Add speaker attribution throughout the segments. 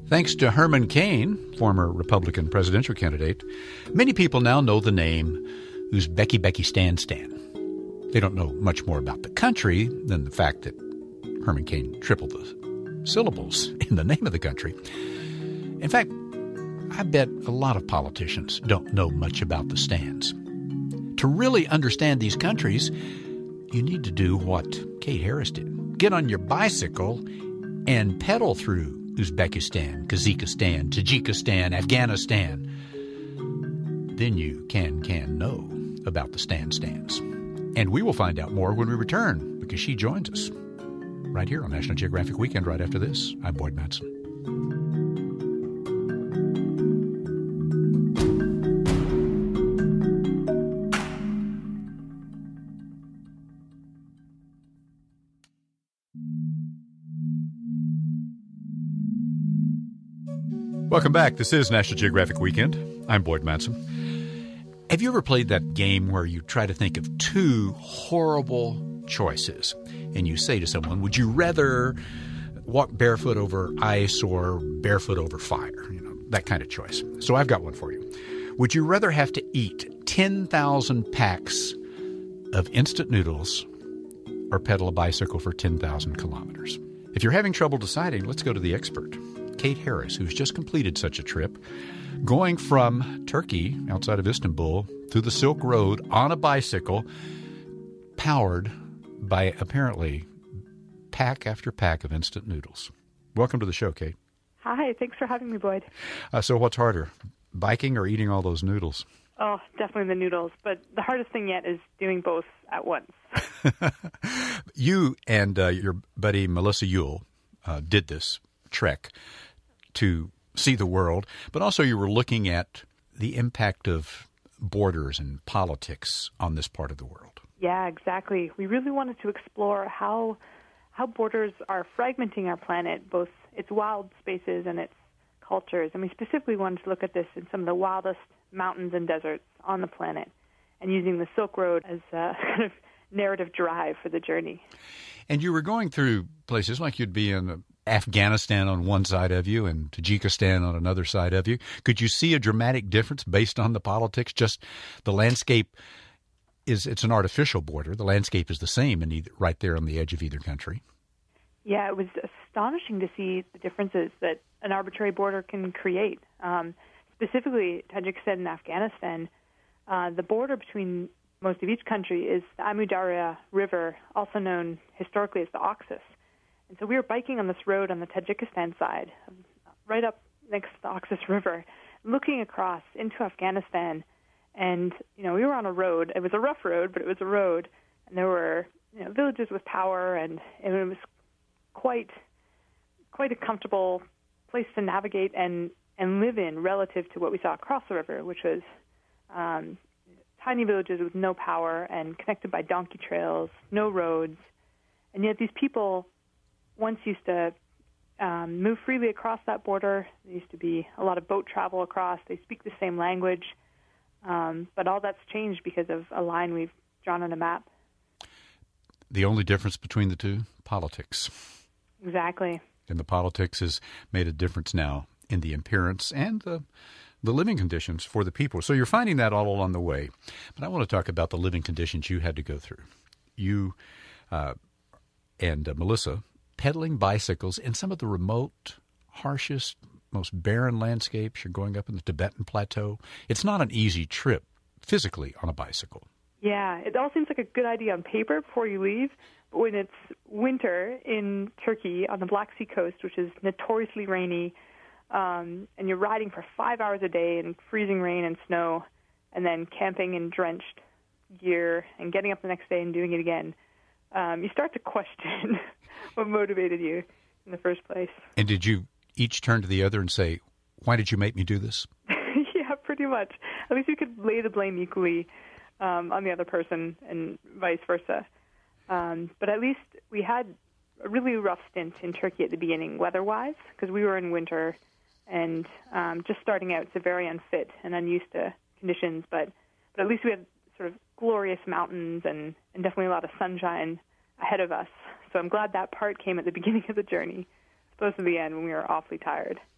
Speaker 1: Thanks to Herman Cain, former Republican presidential candidate, many people now know the name Uzbekistan. They don't know much more about the country than the fact that Herman Cain tripled the syllables in the name of the country. In fact, I bet a lot of politicians don't know much about the stands. To really understand these countries, you need to do what Kate Harris did. Get on your bicycle and pedal through Uzbekistan, Kazakhstan, Tajikistan, Afghanistan. Then you can know about the stands. And we will find out more when we return, because she joins us right here on National Geographic Weekend right after this. I'm Boyd Mattson. Welcome back. This is National Geographic Weekend. I'm Boyd Mattson. Have you ever played that game where you try to think of two horrible choices and you say to someone, would you rather walk barefoot over ice or barefoot over fire? You know, that kind of choice. So I've got one for you. Would you rather have to eat 10,000 packs of instant noodles or pedal a bicycle for 10,000 kilometers? If you're having trouble deciding, let's go to the expert, Kate Harris, who's just completed such a trip, going from Turkey, outside of Istanbul, through the Silk Road on a bicycle, powered by, apparently, pack after pack of instant noodles. Welcome to the show, Kate.
Speaker 2: Hi, thanks for having me, Boyd.
Speaker 1: So what's harder, biking or eating all those noodles?
Speaker 2: Oh, definitely the noodles, but the hardest thing yet is doing both at once.
Speaker 1: You and your buddy Melissa Yule did this trek to see the world, but also you were looking at the impact of borders and politics on this part of the world.
Speaker 2: Yeah, exactly. We really wanted to explore how borders are fragmenting our planet, both its wild spaces and its cultures. And we specifically wanted to look at this in some of the wildest mountains and deserts on the planet, and using the Silk Road as a kind of narrative drive for the journey.
Speaker 1: And you were going through places like you'd be in Afghanistan on one side of you and Tajikistan on another side of you. Could you see a dramatic difference based on the politics? Just the landscape it's an artificial border. The landscape is the same right there on the edge of either country. Yeah,
Speaker 2: it was astonishing to see the differences that an arbitrary border can create. Specifically, Tajikistan and Afghanistan, the border between most of each country is the Amu Darya River, also known historically as the Oxus. And so we were biking on this road on the Tajikistan side, right up next to the Oxus River, looking across into Afghanistan. And, we were on a road. It was a rough road, but it was a road. And there were, villages with power, and it was quite a comfortable place to navigate and live in relative to what we saw across the river, which was tiny villages with no power and connected by donkey trails, no roads. And yet these people once used to move freely across that border. There used to be a lot of boat travel across. They speak the same language. But all that's changed because of a line we've drawn on a map.
Speaker 1: The only difference between the two? Politics.
Speaker 2: Exactly.
Speaker 1: And the politics has made a difference now in the appearance and the living conditions for the people. So you're finding that all along the way. But I want to talk about the living conditions you had to go through. You and Melissa pedaling bicycles in some of the remote, harshest, most barren landscapes. You're going up in the Tibetan Plateau. It's not an easy trip physically on a bicycle.
Speaker 2: Yeah, it all seems like a good idea on paper before you leave, but when it's winter in Turkey on the Black Sea coast, which is notoriously rainy, and you're riding for 5 hours a day in freezing rain and snow, and then camping in drenched gear and getting up the next day and doing it again, you start to question what motivated you in the first place.
Speaker 1: And did you each turn to the other and say, why did you make me do this?
Speaker 2: Yeah, pretty much. At least you could lay the blame equally on the other person and vice versa. But at least we had a really rough stint in Turkey at the beginning weather-wise, because we were in winter and just starting out, so very unfit and unused to conditions. But at least we had sort of glorious mountains and definitely a lot of sunshine ahead of us. So I'm glad that part came at the beginning of the journey, as opposed to the end when we were awfully tired.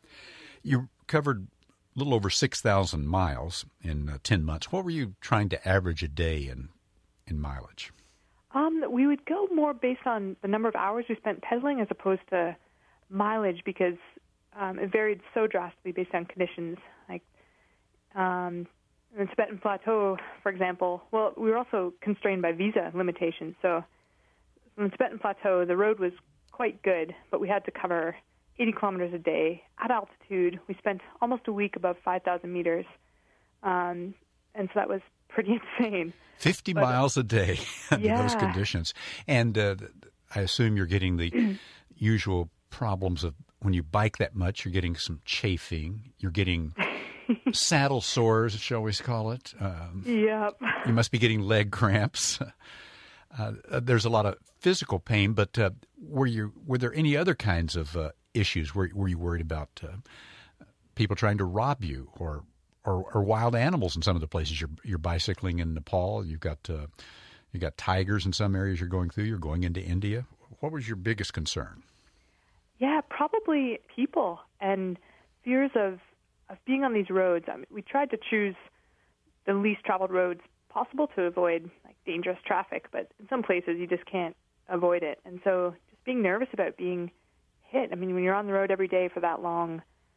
Speaker 1: You covered a little over 6,000 miles in 10 months. What were you trying to average a day in mileage?
Speaker 2: We would go more based on the number of hours we spent pedaling as opposed to mileage because it varied so drastically based on conditions. Like in the Tibetan Plateau, for example, well, we were also constrained by visa limitations. So in the Tibetan Plateau, the road was quite good, but we had to cover 80 kilometers a day at altitude. We spent almost a week above 5,000 meters, and so that was pretty insane.
Speaker 1: 50 miles a day under those conditions. And I assume you're getting the usual problems of when you bike that much, you're getting some chafing. You're getting saddle sores, shall we call it.
Speaker 2: Yep.
Speaker 1: You must be getting leg cramps. There's a lot of physical pain, but were there any other kinds of issues? Were you worried about people trying to rob you or wild animals in some of the places you're bicycling in Nepal? You got tigers in some areas you're going through. You're going into India. What was your biggest concern?
Speaker 2: Yeah, probably people and fears of being on these roads. I mean, we tried to choose the least traveled roads possible to avoid like dangerous traffic, but in some places you just can't avoid it. And so just being nervous about being hit. I mean, when you're on the road every day for that long,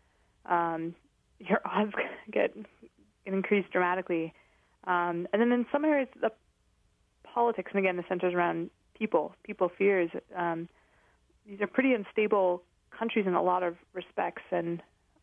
Speaker 2: your odds get increased dramatically. And then in some areas, the politics, and again, the centers around people fears. These are pretty unstable countries in a lot of respects, and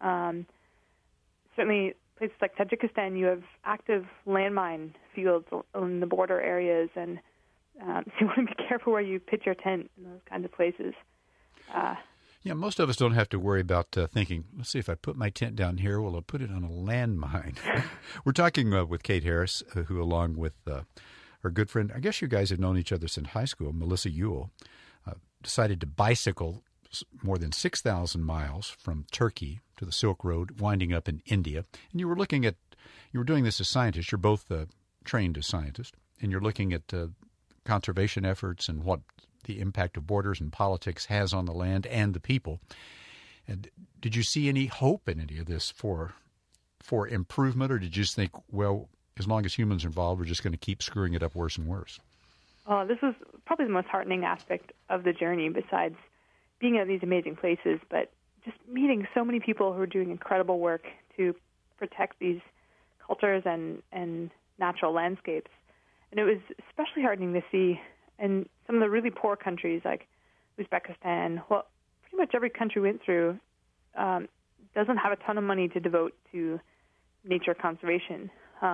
Speaker 2: certainly places like Tajikistan, you have active landmine fields in the border areas, and so you want to be careful where you pitch your tent in those kinds of places.
Speaker 1: Yeah, most of us don't have to worry about thinking, let's see, if I put my tent down here, will I put it on a landmine? We're talking with Kate Harris, who along with her good friend, I guess you guys have known each other since high school, Melissa Ewell, decided to bicycle more than 6,000 miles from Turkey to the Silk Road, winding up in India. And you were doing this as scientists. You're both trained as scientists, and you're looking at conservation efforts and what the impact of borders and politics has on the land and the people. And did you see any hope in any of this for improvement, or did you just think, well, as long as humans are involved, we're just going to keep screwing it up worse and worse?
Speaker 2: Oh, this was probably the most heartening aspect of the journey, besides being at these amazing places, but just meeting so many people who are doing incredible work to protect these cultures and natural landscapes. And it was especially heartening to see in some of the really poor countries like Uzbekistan, well, pretty much every country we went through doesn't have a ton of money to devote to nature conservation.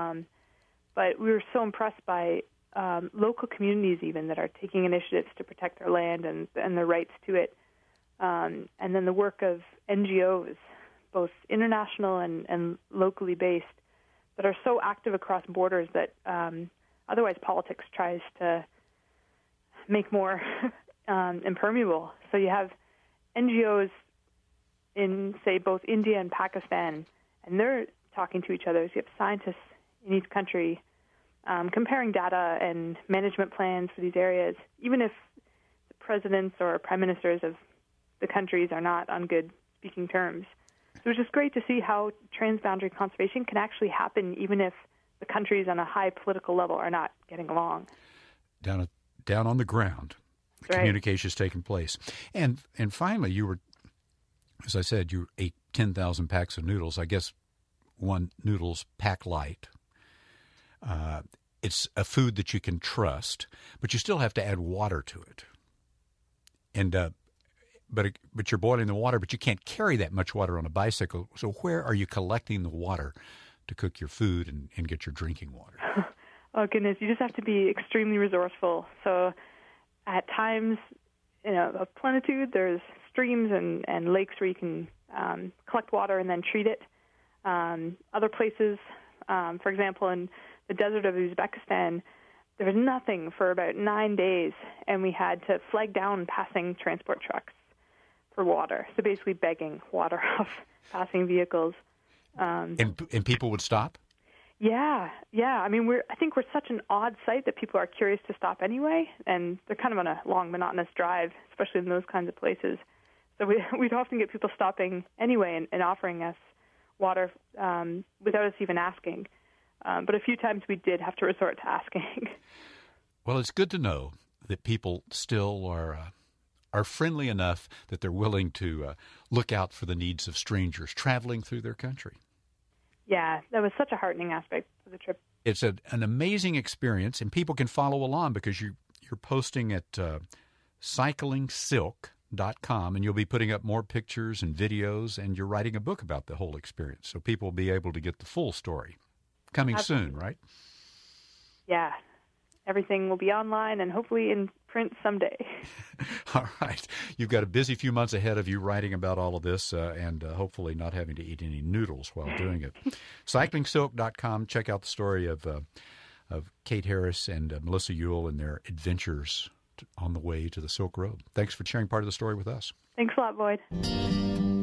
Speaker 2: But we were so impressed by local communities even that are taking initiatives to protect their land and their rights to it. And then the work of NGOs, both international and locally based, that are so active across borders that otherwise politics tries to make more impermeable. So you have NGOs in, say, both India and Pakistan, and they're talking to each other. So you have scientists in each country comparing data and management plans for these areas, even if the presidents or prime ministers of the countries are not on good speaking terms. So it was just great to see how transboundary conservation can actually happen even if the countries on a high political level are not getting along.
Speaker 1: Down on the ground, communication is taking place. And finally, you were, as I said, you ate 10,000 packs of noodles. I guess one noodles pack light. It's a food that you can trust, but you still have to add water to it. And but you're boiling the water, but you can't carry that much water on a bicycle. So where are you collecting the water to cook your food and get your drinking water?
Speaker 2: Oh, goodness. You just have to be extremely resourceful. So at times, of plenitude, there's streams and lakes where you can collect water and then treat it. Other places, for example, in the desert of Uzbekistan, there was nothing for about 9 days, and we had to flag down passing transport trucks for water. So basically begging water off passing vehicles.
Speaker 1: And people would stop?
Speaker 2: Yeah. I mean, I think we're such an odd site that people are curious to stop anyway, and they're kind of on a long, monotonous drive, especially in those kinds of places. So we'd often get people stopping anyway and offering us water without us even asking. But a few times we did have to resort to asking.
Speaker 1: Well, it's good to know that people still are friendly enough that they're willing to look out for the needs of strangers traveling through their country. Yeah,
Speaker 2: that was such a heartening aspect of the trip.
Speaker 1: It's an amazing experience, and people can follow along because you're posting at cyclingsilk.com, and you'll be putting up more pictures and videos, and you're writing a book about the whole experience, so people will be able to get the full story. Coming Absolutely. Soon, right?
Speaker 2: Yeah. Everything will be online and hopefully in print someday.
Speaker 1: All right. You've got a busy few months ahead of you writing about all of this and hopefully not having to eat any noodles while doing it. CyclingSilk.com. Check out the story of Kate Harris and Melissa Ewell and their adventures on the way to the Silk Road. Thanks for sharing part of the story with us.
Speaker 2: Thanks a lot, Boyd.